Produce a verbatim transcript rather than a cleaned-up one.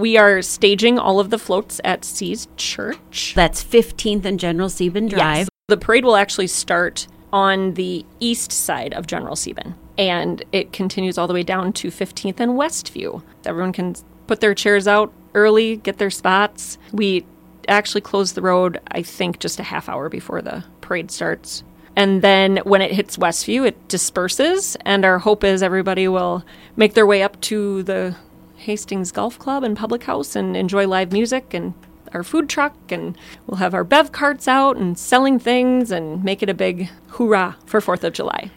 We are staging all of the floats at See's Church. That's fifteenth and General Sieben Drive. Yes. The parade will actually start on the east side of General Sieben, and it continues all the way down to fifteenth and Westview. Everyone can put their chairs out early, get their spots. We actually close the road, I think, just a half hour before the parade starts. And then when it hits Westview, it disperses, and our hope is everybody will make their way up to the Hastings Golf Club and Public House and enjoy live music and our food truck, and we'll have our bev carts out and selling things and make it a big hoorah for fourth of July.